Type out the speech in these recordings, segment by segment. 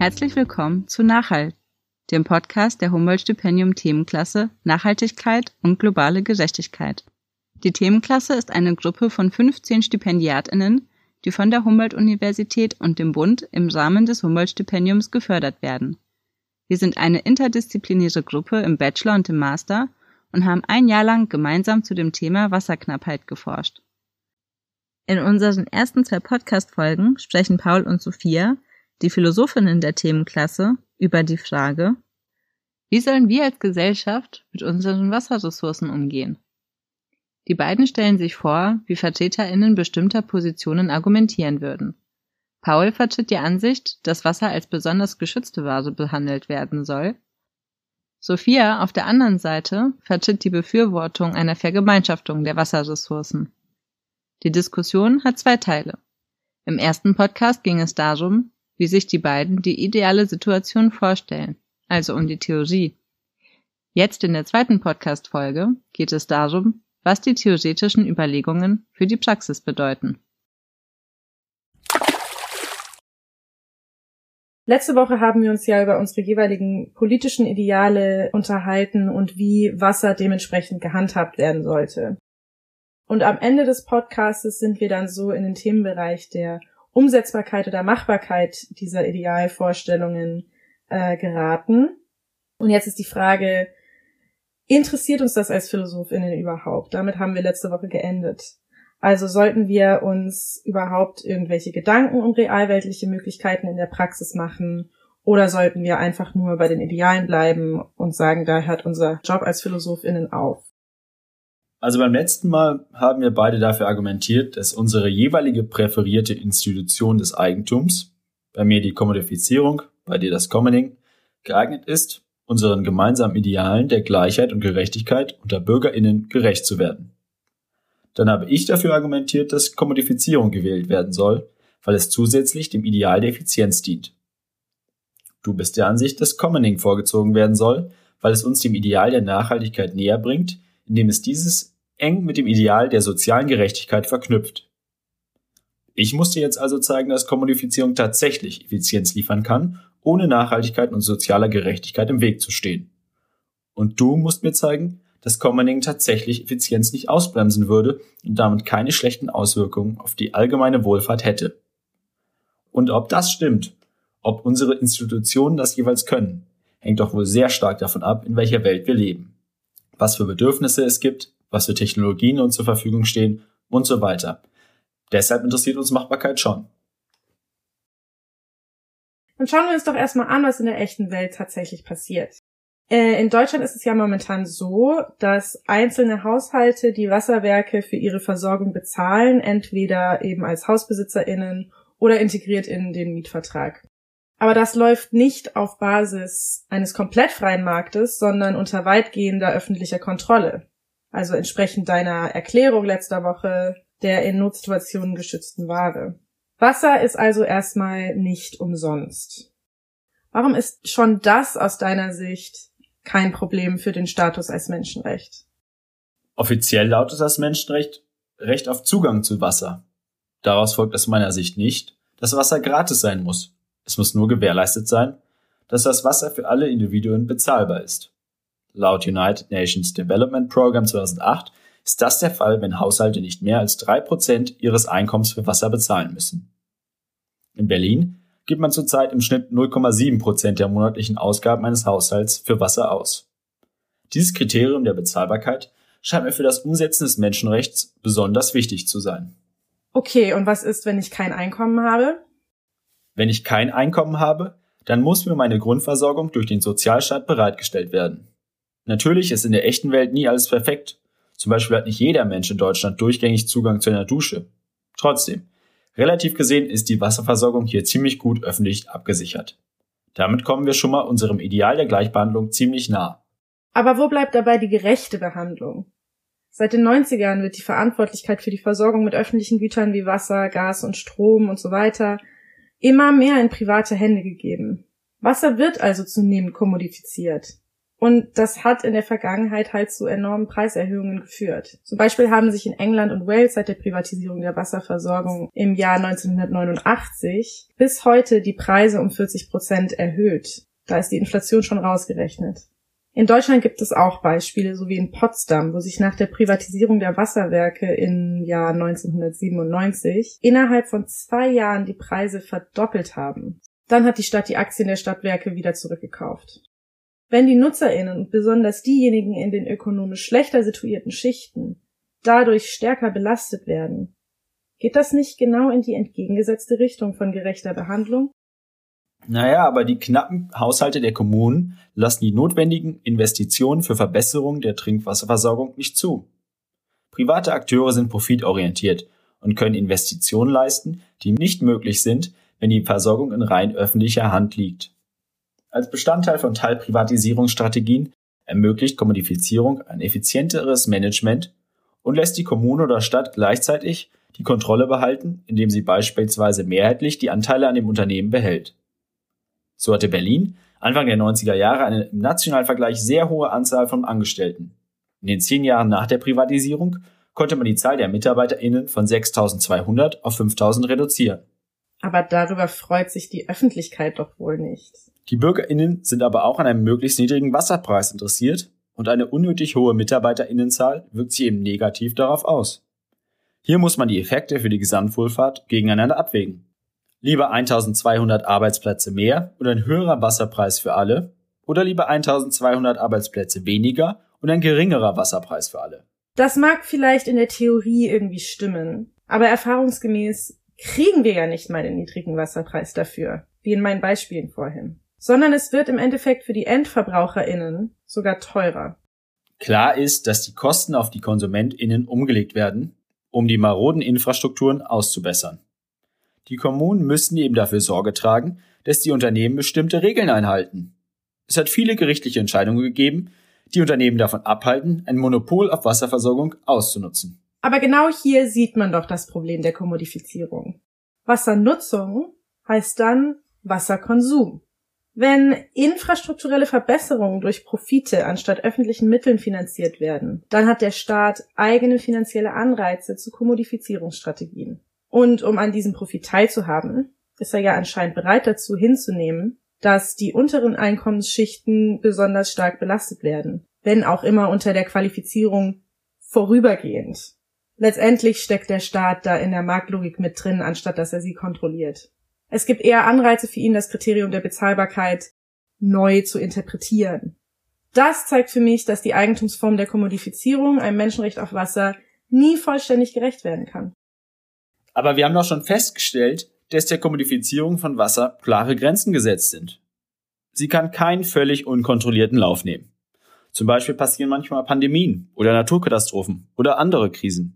Herzlich willkommen zu Nachhalt, dem Podcast der Humboldt-Stipendium-Themenklasse Nachhaltigkeit und globale Gerechtigkeit. Die Themenklasse ist eine Gruppe von 15 StipendiatInnen, die von der Humboldt-Universität und dem Bund im Rahmen des Humboldt-Stipendiums gefördert werden. Wir sind eine interdisziplinäre Gruppe im Bachelor und im Master und haben ein Jahr lang gemeinsam zu dem Thema Wasserknappheit geforscht. In unseren ersten 2 Podcast-Folgen sprechen Paul und Sophia, die Philosophinnen der Themenklasse, über die Frage: Wie sollen wir als Gesellschaft mit unseren Wasserressourcen umgehen? Die beiden stellen sich vor, wie VertreterInnen bestimmter Positionen argumentieren würden. Paul vertritt die Ansicht, dass Wasser als besonders geschützte Ware behandelt werden soll. Sophia auf der anderen Seite vertritt die Befürwortung einer Vergemeinschaftung der Wasserressourcen. Die Diskussion hat 2 Teile. Im ersten Podcast ging es darum, wie sich die beiden die ideale Situation vorstellen, also um die Theorie. Jetzt in der zweiten Podcast-Folge geht es darum, was die theoretischen Überlegungen für die Praxis bedeuten. Letzte Woche haben wir uns ja über unsere jeweiligen politischen Ideale unterhalten und wie Wasser dementsprechend gehandhabt werden sollte. Und am Ende des Podcastes sind wir dann so in den Themenbereich der Umsetzbarkeit oder Machbarkeit dieser Idealvorstellungen geraten. Und jetzt ist die Frage: Interessiert uns das als PhilosophInnen überhaupt? Damit haben wir letzte Woche geendet. Also sollten wir uns überhaupt irgendwelche Gedanken um realweltliche Möglichkeiten in der Praxis machen, oder sollten wir einfach nur bei den Idealen bleiben und sagen, da hört unser Job als PhilosophInnen auf? Also beim letzten Mal haben wir beide dafür argumentiert, dass unsere jeweilige präferierte Institution des Eigentums, bei mir die Kommodifizierung, bei dir das Commoning, geeignet ist, unseren gemeinsamen Idealen der Gleichheit und Gerechtigkeit unter BürgerInnen gerecht zu werden. Dann habe ich dafür argumentiert, dass Kommodifizierung gewählt werden soll, weil es zusätzlich dem Ideal der Effizienz dient. Du bist der Ansicht, dass Commoning vorgezogen werden soll, weil es uns dem Ideal der Nachhaltigkeit näher bringt, indem es dieses eng mit dem Ideal der sozialen Gerechtigkeit verknüpft. Ich musste jetzt also zeigen, dass Kommodifizierung tatsächlich Effizienz liefern kann, ohne Nachhaltigkeit und sozialer Gerechtigkeit im Weg zu stehen. Und du musst mir zeigen, dass Commoning tatsächlich Effizienz nicht ausbremsen würde und damit keine schlechten Auswirkungen auf die allgemeine Wohlfahrt hätte. Und ob das stimmt, ob unsere Institutionen das jeweils können, hängt doch wohl sehr stark davon ab, in welcher Welt wir leben, was für Bedürfnisse es gibt, was für Technologien uns zur Verfügung stehen und so weiter. Deshalb interessiert uns Machbarkeit schon. Dann schauen wir uns doch erstmal an, was in der echten Welt tatsächlich passiert. In Deutschland ist es ja momentan so, dass einzelne Haushalte die Wasserwerke für ihre Versorgung bezahlen, entweder eben als HausbesitzerInnen oder integriert in den Mietvertrag. Aber das läuft nicht auf Basis eines komplett freien Marktes, sondern unter weitgehender öffentlicher Kontrolle. Also entsprechend deiner Erklärung letzter Woche der in Notsituationen geschützten Ware. Wasser ist also erstmal nicht umsonst. Warum ist schon das aus deiner Sicht kein Problem für den Status als Menschenrecht? Offiziell lautet das Menschenrecht Recht auf Zugang zu Wasser. Daraus folgt aus meiner Sicht nicht, dass Wasser gratis sein muss. Es muss nur gewährleistet sein, dass das Wasser für alle Individuen bezahlbar ist. Laut United Nations Development Program 2008 ist das der Fall, wenn Haushalte nicht mehr als 3% ihres Einkommens für Wasser bezahlen müssen. In Berlin gibt man zurzeit im Schnitt 0,7% der monatlichen Ausgaben eines Haushalts für Wasser aus. Dieses Kriterium der Bezahlbarkeit scheint mir für das Umsetzen des Menschenrechts besonders wichtig zu sein. Okay, und was ist, wenn ich kein Einkommen habe? Wenn ich kein Einkommen habe, dann muss mir meine Grundversorgung durch den Sozialstaat bereitgestellt werden. Natürlich ist in der echten Welt nie alles perfekt. Zum Beispiel hat nicht jeder Mensch in Deutschland durchgängig Zugang zu einer Dusche. Trotzdem, relativ gesehen ist die Wasserversorgung hier ziemlich gut öffentlich abgesichert. Damit kommen wir schon mal unserem Ideal der Gleichbehandlung ziemlich nah. Aber wo bleibt dabei die gerechte Behandlung? Seit den 90ern wird die Verantwortlichkeit für die Versorgung mit öffentlichen Gütern wie Wasser, Gas und Strom und so weiter immer mehr in private Hände gegeben. Wasser wird also zunehmend kommodifiziert. Und das hat in der Vergangenheit halt zu enormen Preiserhöhungen geführt. Zum Beispiel haben sich in England und Wales seit der Privatisierung der Wasserversorgung im Jahr 1989 bis heute die Preise um 40% erhöht. Da ist die Inflation schon rausgerechnet. In Deutschland gibt es auch Beispiele, so wie in Potsdam, wo sich nach der Privatisierung der Wasserwerke im Jahr 1997 innerhalb von 2 Jahren die Preise verdoppelt haben. Dann hat die Stadt die Aktien der Stadtwerke wieder zurückgekauft. Wenn die NutzerInnen und besonders diejenigen in den ökonomisch schlechter situierten Schichten dadurch stärker belastet werden, geht das nicht genau in die entgegengesetzte Richtung von gerechter Behandlung? Naja, aber die knappen Haushalte der Kommunen lassen die notwendigen Investitionen für Verbesserung der Trinkwasserversorgung nicht zu. Private Akteure sind profitorientiert und können Investitionen leisten, die nicht möglich sind, wenn die Versorgung in rein öffentlicher Hand liegt. Als Bestandteil von Teilprivatisierungsstrategien ermöglicht Kommodifizierung ein effizienteres Management und lässt die Kommune oder Stadt gleichzeitig die Kontrolle behalten, indem sie beispielsweise mehrheitlich die Anteile an dem Unternehmen behält. So hatte Berlin Anfang der 90er Jahre eine im nationalen Vergleich sehr hohe Anzahl von Angestellten. In den 10 Jahren nach der Privatisierung konnte man die Zahl der MitarbeiterInnen von 6.200 auf 5.000 reduzieren. Aber darüber freut sich die Öffentlichkeit doch wohl nicht. Die BürgerInnen sind aber auch an einem möglichst niedrigen Wasserpreis interessiert und eine unnötig hohe MitarbeiterInnenzahl wirkt sich eben negativ darauf aus. Hier muss man die Effekte für die Gesamtwohlfahrt gegeneinander abwägen. Lieber 1.200 Arbeitsplätze mehr und ein höherer Wasserpreis für alle oder lieber 1.200 Arbeitsplätze weniger und ein geringerer Wasserpreis für alle? Das mag vielleicht in der Theorie irgendwie stimmen, aber erfahrungsgemäß kriegen wir ja nicht mal den niedrigen Wasserpreis dafür, wie in meinen Beispielen vorhin, sondern es wird im Endeffekt für die EndverbraucherInnen sogar teurer. Klar ist, dass die Kosten auf die KonsumentInnen umgelegt werden, um die maroden Infrastrukturen auszubessern. Die Kommunen müssen eben dafür Sorge tragen, dass die Unternehmen bestimmte Regeln einhalten. Es hat viele gerichtliche Entscheidungen gegeben, die Unternehmen davon abhalten, ein Monopol auf Wasserversorgung auszunutzen. Aber genau hier sieht man doch das Problem der Kommodifizierung. Wassernutzung heißt dann Wasserkonsum. Wenn infrastrukturelle Verbesserungen durch Profite anstatt öffentlichen Mitteln finanziert werden, dann hat der Staat eigene finanzielle Anreize zu Kommodifizierungsstrategien. Und um an diesem Profit teilzuhaben, ist er ja anscheinend bereit dazu hinzunehmen, dass die unteren Einkommensschichten besonders stark belastet werden, wenn auch immer unter der Qualifizierung vorübergehend. Letztendlich steckt der Staat da in der Marktlogik mit drin, anstatt dass er sie kontrolliert. Es gibt eher Anreize für ihn, das Kriterium der Bezahlbarkeit neu zu interpretieren. Das zeigt für mich, dass die Eigentumsform der Kommodifizierung, einem Menschenrecht auf Wasser, nie vollständig gerecht werden kann. Aber wir haben doch schon festgestellt, dass der Kommodifizierung von Wasser klare Grenzen gesetzt sind. Sie kann keinen völlig unkontrollierten Lauf nehmen. Zum Beispiel passieren manchmal Pandemien oder Naturkatastrophen oder andere Krisen.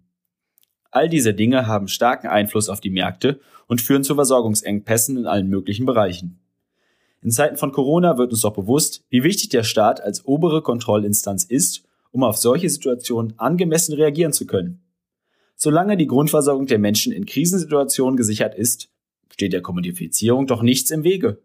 All diese Dinge haben starken Einfluss auf die Märkte und führen zu Versorgungsengpässen in allen möglichen Bereichen. In Zeiten von Corona wird uns doch bewusst, wie wichtig der Staat als obere Kontrollinstanz ist, um auf solche Situationen angemessen reagieren zu können. Solange die Grundversorgung der Menschen in Krisensituationen gesichert ist, steht der Kommodifizierung doch nichts im Wege.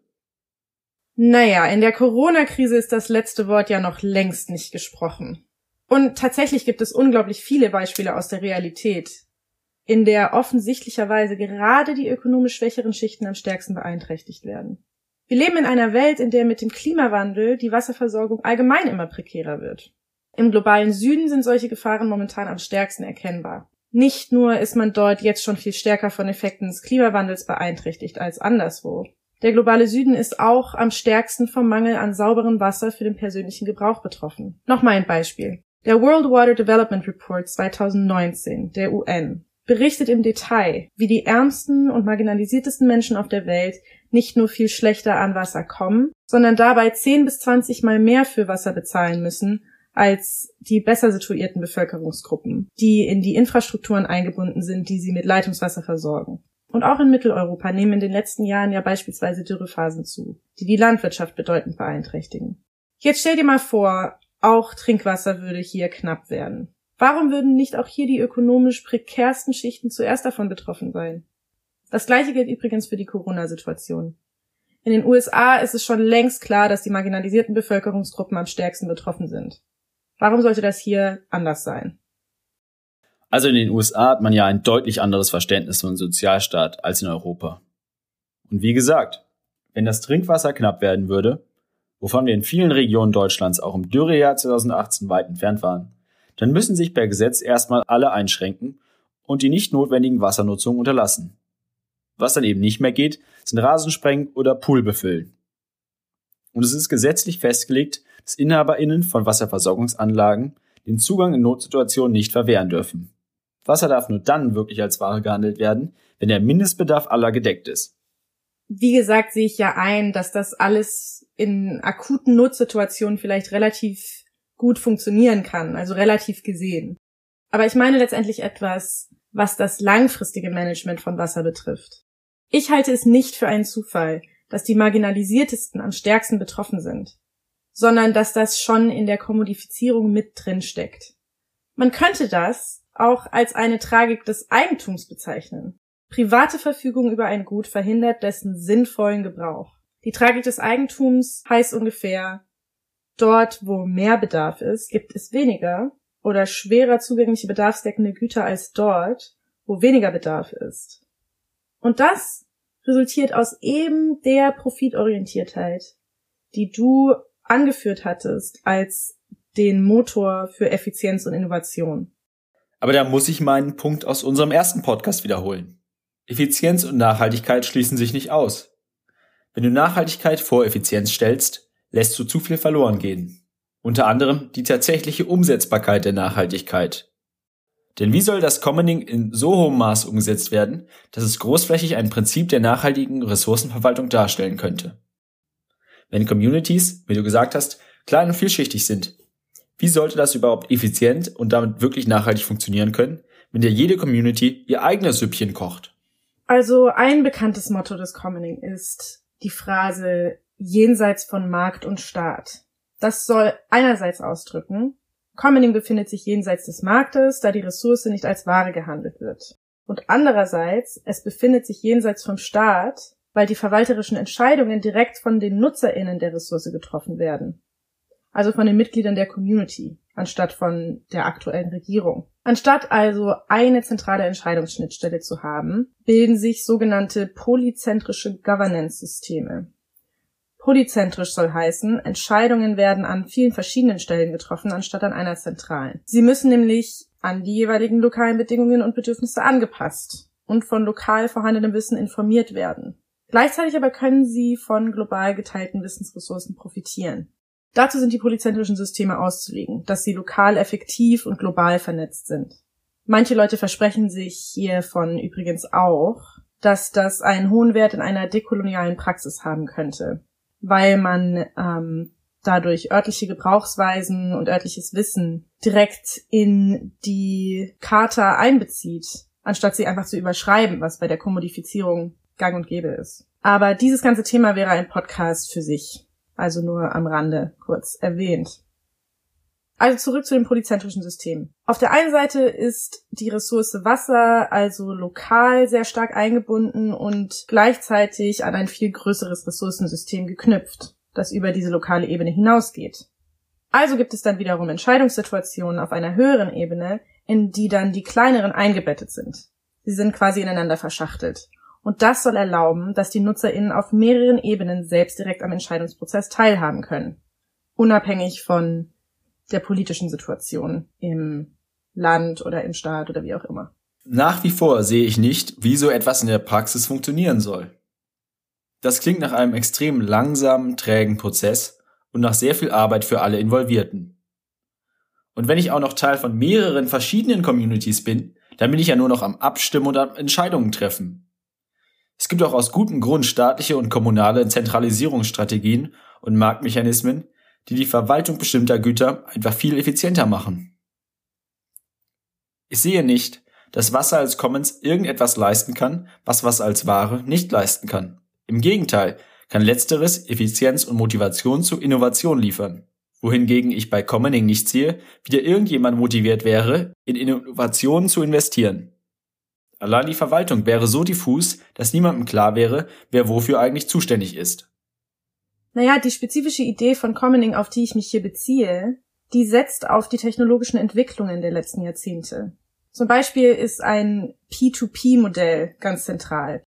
Naja, in der Corona-Krise ist das letzte Wort ja noch längst nicht gesprochen. Und tatsächlich gibt es unglaublich viele Beispiele aus der Realität, in der offensichtlicherweise gerade die ökonomisch schwächeren Schichten am stärksten beeinträchtigt werden. Wir leben in einer Welt, in der mit dem Klimawandel die Wasserversorgung allgemein immer prekärer wird. Im globalen Süden sind solche Gefahren momentan am stärksten erkennbar. Nicht nur ist man dort jetzt schon viel stärker von Effekten des Klimawandels beeinträchtigt als anderswo. Der globale Süden ist auch am stärksten vom Mangel an sauberem Wasser für den persönlichen Gebrauch betroffen. Nochmal ein Beispiel. Der World Water Development Report 2019 der UN berichtet im Detail, wie die ärmsten und marginalisiertesten Menschen auf der Welt nicht nur viel schlechter an Wasser kommen, sondern dabei 10 bis 20 Mal mehr für Wasser bezahlen müssen als die besser situierten Bevölkerungsgruppen, die in die Infrastrukturen eingebunden sind, die sie mit Leitungswasser versorgen. Und auch in Mitteleuropa nehmen in den letzten Jahren ja beispielsweise Dürrephasen zu, die die Landwirtschaft bedeutend beeinträchtigen. Jetzt stell dir mal vor, auch Trinkwasser würde hier knapp werden. Warum würden nicht auch hier die ökonomisch prekärsten Schichten zuerst davon betroffen sein? Das Gleiche gilt übrigens für die Corona-Situation. In den USA ist es schon längst klar, dass die marginalisierten Bevölkerungsgruppen am stärksten betroffen sind. Warum sollte das hier anders sein? Also in den USA hat man ja ein deutlich anderes Verständnis von Sozialstaat als in Europa. Und wie gesagt, wenn das Trinkwasser knapp werden würde, wovon wir in vielen Regionen Deutschlands auch im Dürrejahr 2018 weit entfernt waren, dann müssen sich per Gesetz erstmal alle einschränken und die nicht notwendigen Wassernutzungen unterlassen. Was dann eben nicht mehr geht, sind Rasensprengen oder Pool befüllen. Und es ist gesetzlich festgelegt, dass InhaberInnen von Wasserversorgungsanlagen den Zugang in Notsituationen nicht verwehren dürfen. Wasser darf nur dann wirklich als Ware gehandelt werden, wenn der Mindestbedarf aller gedeckt ist. Wie gesagt, sehe ich ja ein, dass das alles in akuten Notsituationen vielleicht relativ gut funktionieren kann, also relativ gesehen. Aber ich meine letztendlich etwas, was das langfristige Management von Wasser betrifft. Ich halte es nicht für einen Zufall, dass die Marginalisiertesten am stärksten betroffen sind, sondern dass das schon in der Kommodifizierung mit drin steckt. Man könnte das auch als eine Tragik des Eigentums bezeichnen. Private Verfügung über ein Gut verhindert dessen sinnvollen Gebrauch. Die Tragik des Eigentums heißt ungefähr, dort, wo mehr Bedarf ist, gibt es weniger oder schwerer zugängliche bedarfsdeckende Güter als dort, wo weniger Bedarf ist. Und das resultiert aus eben der Profitorientiertheit, die du angeführt hattest als den Motor für Effizienz und Innovation. Aber da muss ich meinen Punkt aus unserem ersten Podcast wiederholen. Effizienz und Nachhaltigkeit schließen sich nicht aus. Wenn du Nachhaltigkeit vor Effizienz stellst, lässt du zu viel verloren gehen. Unter anderem die tatsächliche Umsetzbarkeit der Nachhaltigkeit. Denn wie soll das Commoning in so hohem Maß umgesetzt werden, dass es großflächig ein Prinzip der nachhaltigen Ressourcenverwaltung darstellen könnte? Wenn Communities, wie du gesagt hast, klein und vielschichtig sind, wie sollte das überhaupt effizient und damit wirklich nachhaltig funktionieren können, wenn dir jede Community ihr eigenes Süppchen kocht? Also ein bekanntes Motto des Commoning ist die Phrase jenseits von Markt und Staat. Das soll einerseits ausdrücken, Commoning befindet sich jenseits des Marktes, da die Ressource nicht als Ware gehandelt wird. Und andererseits, es befindet sich jenseits vom Staat, weil die verwalterischen Entscheidungen direkt von den NutzerInnen der Ressource getroffen werden. Also von den Mitgliedern der Community, anstatt von der aktuellen Regierung. Anstatt also eine zentrale Entscheidungsschnittstelle zu haben, bilden sich sogenannte polyzentrische Governance-Systeme. Polyzentrisch soll heißen, Entscheidungen werden an vielen verschiedenen Stellen getroffen, anstatt an einer zentralen. Sie müssen nämlich an die jeweiligen lokalen Bedingungen und Bedürfnisse angepasst und von lokal vorhandenem Wissen informiert werden. Gleichzeitig aber können sie von global geteilten Wissensressourcen profitieren. Dazu sind die polyzentrischen Systeme auszulegen, dass sie lokal effektiv und global vernetzt sind. Manche Leute versprechen sich hiervon übrigens auch, dass das einen hohen Wert in einer dekolonialen Praxis haben könnte, weil man dadurch örtliche Gebrauchsweisen und örtliches Wissen direkt in die Charta einbezieht, anstatt sie einfach zu überschreiben, was bei der Kommodifizierung gang und gäbe ist. Aber dieses ganze Thema wäre ein Podcast für sich. Also nur am Rande kurz erwähnt. Also zurück zu dem polyzentrischen System. Auf der einen Seite ist die Ressource Wasser also lokal sehr stark eingebunden und gleichzeitig an ein viel größeres Ressourcensystem geknüpft, das über diese lokale Ebene hinausgeht. Also gibt es dann wiederum Entscheidungssituationen auf einer höheren Ebene, in die dann die kleineren eingebettet sind. Sie sind quasi ineinander verschachtelt. Und das soll erlauben, dass die NutzerInnen auf mehreren Ebenen selbst direkt am Entscheidungsprozess teilhaben können. Unabhängig von der politischen Situation im Land oder im Staat oder wie auch immer. Nach wie vor sehe ich nicht, wie so etwas in der Praxis funktionieren soll. Das klingt nach einem extrem langsamen, trägen Prozess und nach sehr viel Arbeit für alle Involvierten. Und wenn ich auch noch Teil von mehreren verschiedenen Communities bin, dann bin ich ja nur noch am Abstimmen und am Entscheidungen treffen. Es gibt auch aus gutem Grund staatliche und kommunale Zentralisierungsstrategien und Marktmechanismen, die die Verwaltung bestimmter Güter einfach viel effizienter machen. Ich sehe nicht, dass Wasser als Commons irgendetwas leisten kann, was Wasser als Ware nicht leisten kann. Im Gegenteil kann Letzteres Effizienz und Motivation zu Innovation liefern. Wohingegen ich bei Commoning nicht sehe, wie da irgendjemand motiviert wäre, in Innovationen zu investieren. Allein die Verwaltung wäre so diffus, dass niemandem klar wäre, wer wofür eigentlich zuständig ist. Naja, die spezifische Idee von Commoning, auf die ich mich hier beziehe, die setzt auf die technologischen Entwicklungen der letzten Jahrzehnte. Zum Beispiel ist ein P2P-Modell ganz zentral.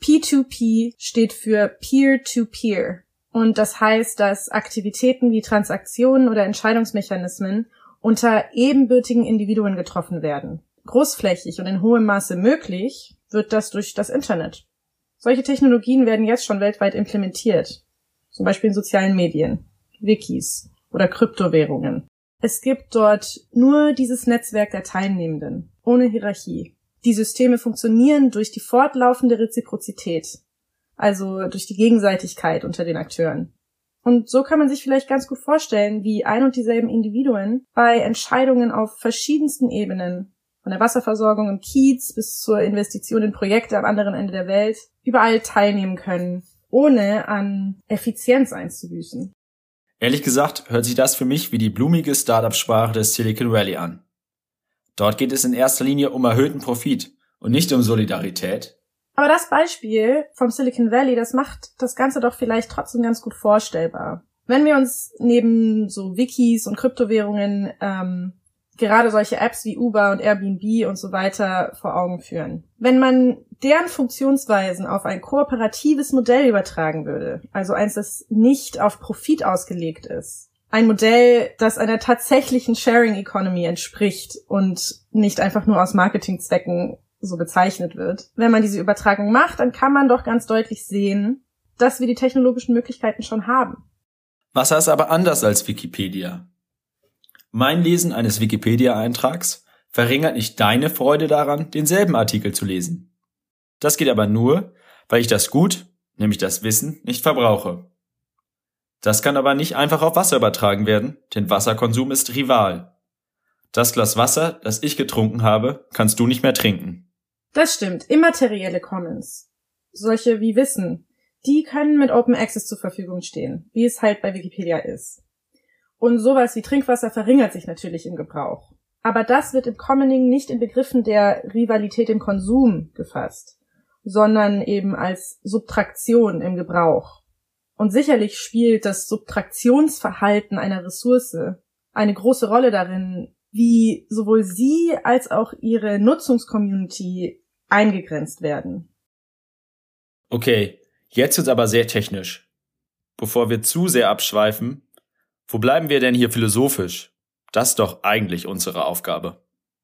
P2P steht für Peer-to-Peer. Und das heißt, dass Aktivitäten wie Transaktionen oder Entscheidungsmechanismen unter ebenbürtigen Individuen getroffen werden. Großflächig und in hohem Maße möglich wird das durch das Internet. Solche Technologien werden jetzt schon weltweit implementiert. Zum Beispiel in sozialen Medien, Wikis oder Kryptowährungen. Es gibt dort nur dieses Netzwerk der Teilnehmenden, ohne Hierarchie. Die Systeme funktionieren durch die fortlaufende Reziprozität, also durch die Gegenseitigkeit unter den Akteuren. Und so kann man sich vielleicht ganz gut vorstellen, wie ein und dieselben Individuen bei Entscheidungen auf verschiedensten Ebenen, von der Wasserversorgung im Kiez bis zur Investition in Projekte am anderen Ende der Welt, überall teilnehmen können, ohne an Effizienz einzubüßen. Ehrlich gesagt hört sich das für mich wie die blumige Startup-Sprache des Silicon Valley an. Dort geht es in erster Linie um erhöhten Profit und nicht um Solidarität. Aber das Beispiel vom Silicon Valley, das macht das Ganze doch vielleicht trotzdem ganz gut vorstellbar. Wenn wir uns neben so Wikis und Kryptowährungen gerade solche Apps wie Uber und Airbnb und so weiter vor Augen führen. Wenn man deren Funktionsweisen auf ein kooperatives Modell übertragen würde, also eins, das nicht auf Profit ausgelegt ist, ein Modell, das einer tatsächlichen Sharing Economy entspricht und nicht einfach nur aus Marketingzwecken so bezeichnet wird. Wenn man diese Übertragung macht, dann kann man doch ganz deutlich sehen, dass wir die technologischen Möglichkeiten schon haben. Wasser ist aber anders als Wikipedia. Mein Lesen eines Wikipedia-Eintrags verringert nicht deine Freude daran, denselben Artikel zu lesen. Das geht aber nur, weil ich das Gut, nämlich das Wissen, nicht verbrauche. Das kann aber nicht einfach auf Wasser übertragen werden, denn Wasserkonsum ist Rival. Das Glas Wasser, das ich getrunken habe, kannst du nicht mehr trinken. Das stimmt. Immaterielle Commons, solche wie Wissen, die können mit Open Access zur Verfügung stehen, wie es halt bei Wikipedia ist. Und sowas wie Trinkwasser verringert sich natürlich im Gebrauch. Aber das wird im Commoning nicht in Begriffen der Rivalität im Konsum gefasst, sondern eben als Subtraktion im Gebrauch. Und sicherlich spielt das Subtraktionsverhalten einer Ressource eine große Rolle darin, wie sowohl sie als auch ihre Nutzungscommunity eingegrenzt werden. Okay, jetzt wird's aber sehr technisch. Bevor wir zu sehr abschweifen, wo bleiben wir denn hier philosophisch? Das ist doch eigentlich unsere Aufgabe.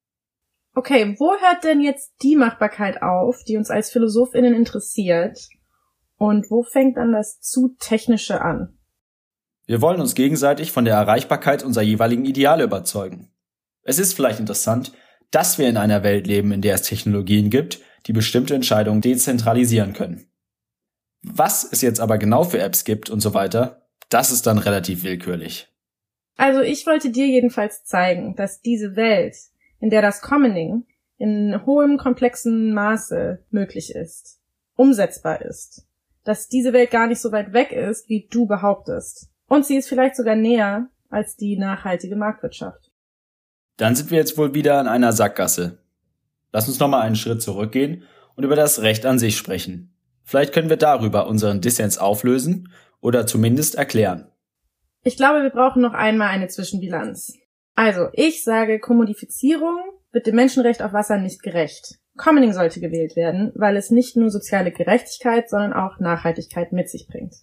Okay, wo hört denn jetzt die Machbarkeit auf, die uns als PhilosophInnen interessiert? Und wo fängt dann das zu Technische an? Wir wollen uns gegenseitig von der Erreichbarkeit unserer jeweiligen Ideale überzeugen. Es ist vielleicht interessant, dass wir in einer Welt leben, in der es Technologien gibt, die bestimmte Entscheidungen dezentralisieren können. Was es jetzt aber genau für Apps gibt und so weiter, das ist dann relativ willkürlich. Also ich wollte dir jedenfalls zeigen, dass diese Welt, in der das Commoning in hohem, komplexen Maße möglich ist, umsetzbar ist, dass diese Welt gar nicht so weit weg ist, wie du behauptest. Und sie ist vielleicht sogar näher als die nachhaltige Marktwirtschaft. Dann sind wir jetzt wohl wieder in einer Sackgasse. Lass uns nochmal einen Schritt zurückgehen und über das Recht an sich sprechen. Vielleicht können wir darüber unseren Dissens auflösen oder zumindest erklären. Ich glaube, wir brauchen noch einmal eine Zwischenbilanz. Also, ich sage, Kommodifizierung wird dem Menschenrecht auf Wasser nicht gerecht. Commoning sollte gewählt werden, weil es nicht nur soziale Gerechtigkeit, sondern auch Nachhaltigkeit mit sich bringt.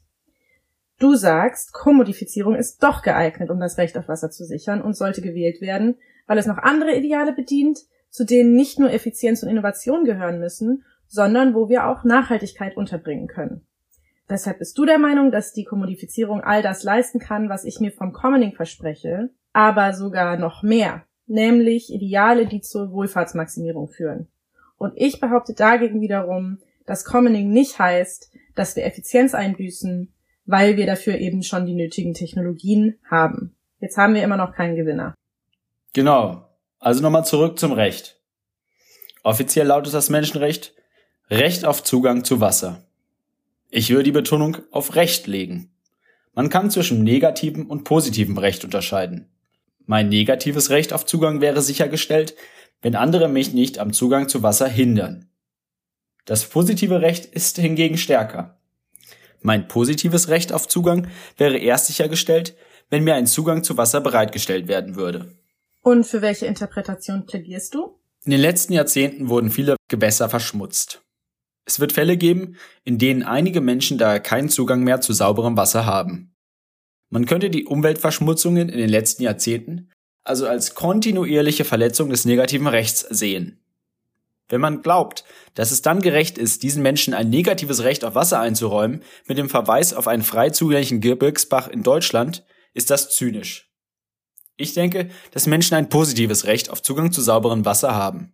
Du sagst, Kommodifizierung ist doch geeignet, um das Recht auf Wasser zu sichern und sollte gewählt werden, weil es noch andere Ideale bedient, zu denen nicht nur Effizienz und Innovation gehören müssen, sondern wo wir auch Nachhaltigkeit unterbringen können. Deshalb bist du der Meinung, dass die Kommodifizierung all das leisten kann, was ich mir vom Commoning verspreche, aber sogar noch mehr, nämlich Ideale, die zur Wohlfahrtsmaximierung führen. Und ich behaupte dagegen wiederum, dass Commoning nicht heißt, dass wir Effizienz einbüßen, weil wir dafür eben schon die nötigen Technologien haben. Jetzt haben wir immer noch keinen Gewinner. Genau. Also nochmal zurück zum Recht. Offiziell lautet das Menschenrecht Recht auf Zugang zu Wasser. Ich würde die Betonung auf Recht legen. Man kann zwischen negativem und positivem Recht unterscheiden. Mein negatives Recht auf Zugang wäre sichergestellt, wenn andere mich nicht am Zugang zu Wasser hindern. Das positive Recht ist hingegen stärker. Mein positives Recht auf Zugang wäre erst sichergestellt, wenn mir ein Zugang zu Wasser bereitgestellt werden würde. Und für welche Interpretation plädierst du? In den letzten Jahrzehnten wurden viele Gewässer verschmutzt. Es wird Fälle geben, in denen einige Menschen daher keinen Zugang mehr zu sauberem Wasser haben. Man könnte die Umweltverschmutzungen in den letzten Jahrzehnten also als kontinuierliche Verletzung des negativen Rechts sehen. Wenn man glaubt, dass es dann gerecht ist, diesen Menschen ein negatives Recht auf Wasser einzuräumen, mit dem Verweis auf einen frei zugänglichen Gebirgsbach in Deutschland, ist das zynisch. Ich denke, dass Menschen ein positives Recht auf Zugang zu sauberem Wasser haben.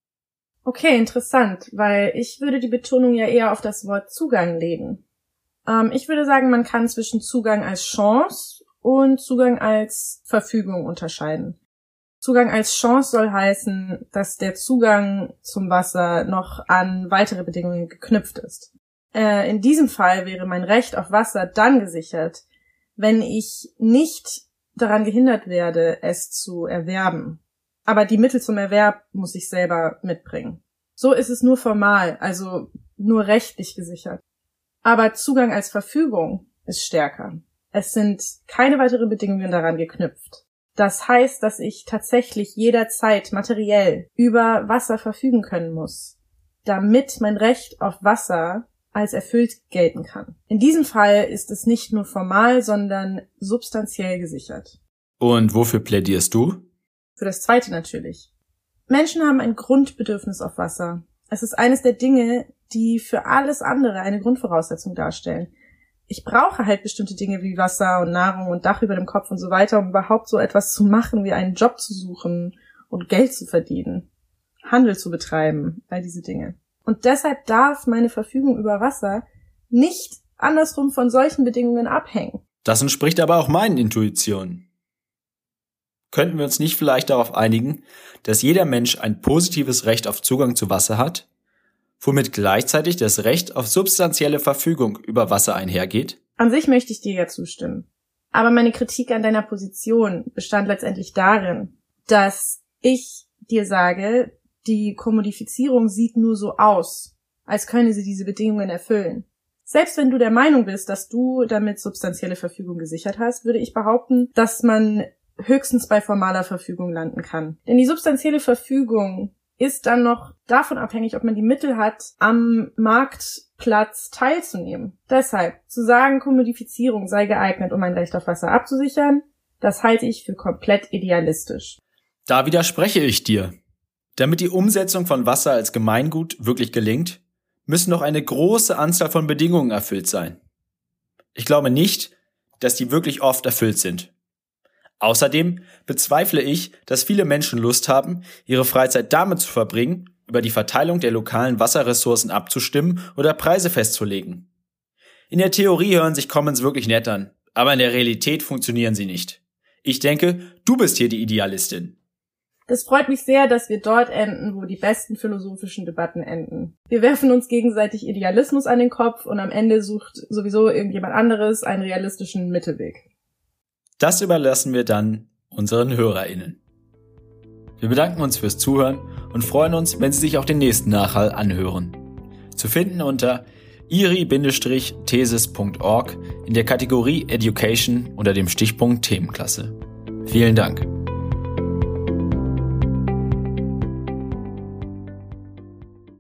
Okay, interessant, weil ich würde die Betonung ja eher auf das Wort Zugang legen. Ich würde sagen, man kann zwischen Zugang als Chance und Zugang als Verfügung unterscheiden. Zugang als Chance soll heißen, dass der Zugang zum Wasser noch an weitere Bedingungen geknüpft ist. In diesem Fall wäre mein Recht auf Wasser dann gesichert, wenn ich nicht daran gehindert werde, es zu erwerben. Aber die Mittel zum Erwerb muss ich selber mitbringen. So ist es nur formal, also nur rechtlich gesichert. Aber Zugang als Verfügung ist stärker. Es sind keine weiteren Bedingungen daran geknüpft. Das heißt, dass ich tatsächlich jederzeit materiell über Wasser verfügen können muss, damit mein Recht auf Wasser als erfüllt gelten kann. In diesem Fall ist es nicht nur formal, sondern substanziell gesichert. Und wofür plädierst du? Für das Zweite natürlich. Menschen haben ein Grundbedürfnis auf Wasser. Es ist eines der Dinge, die für alles andere eine Grundvoraussetzung darstellen. Ich brauche halt bestimmte Dinge wie Wasser und Nahrung und Dach über dem Kopf und so weiter, um überhaupt so etwas zu machen, wie einen Job zu suchen und Geld zu verdienen, Handel zu betreiben, all diese Dinge. Und deshalb darf meine Verfügung über Wasser nicht andersrum von solchen Bedingungen abhängen. Das entspricht aber auch meinen Intuitionen. Könnten wir uns nicht vielleicht darauf einigen, dass jeder Mensch ein positives Recht auf Zugang zu Wasser hat, womit gleichzeitig das Recht auf substanzielle Verfügung über Wasser einhergeht? An sich möchte ich dir ja zustimmen. Aber meine Kritik an deiner Position bestand letztendlich darin, dass ich dir sage, die Kommodifizierung sieht nur so aus, als könne sie diese Bedingungen erfüllen. Selbst wenn du der Meinung bist, dass du damit substanzielle Verfügung gesichert hast, würde ich behaupten, dass man höchstens bei formaler Verfügung landen kann. Denn die substanzielle Verfügung ist dann noch davon abhängig, ob man die Mittel hat, am Marktplatz teilzunehmen. Deshalb, zu sagen, Kommodifizierung sei geeignet, um ein Recht auf Wasser abzusichern, das halte ich für komplett idealistisch. Da widerspreche ich dir. Damit die Umsetzung von Wasser als Gemeingut wirklich gelingt, müssen noch eine große Anzahl von Bedingungen erfüllt sein. Ich glaube nicht, dass die wirklich oft erfüllt sind. Außerdem bezweifle ich, dass viele Menschen Lust haben, ihre Freizeit damit zu verbringen, über die Verteilung der lokalen Wasserressourcen abzustimmen oder Preise festzulegen. In der Theorie hören sich Commons wirklich nett an, aber in der Realität funktionieren sie nicht. Ich denke, du bist hier die Idealistin. Das freut mich sehr, dass wir dort enden, wo die besten philosophischen Debatten enden. Wir werfen uns gegenseitig Idealismus an den Kopf und am Ende sucht sowieso irgendjemand anderes einen realistischen Mittelweg. Das überlassen wir dann unseren HörerInnen. Wir bedanken uns fürs Zuhören und freuen uns, wenn Sie sich auch den nächsten Nachhall anhören. Zu finden unter iri-thesis.org in der Kategorie Education unter dem Stichpunkt Themenklasse. Vielen Dank.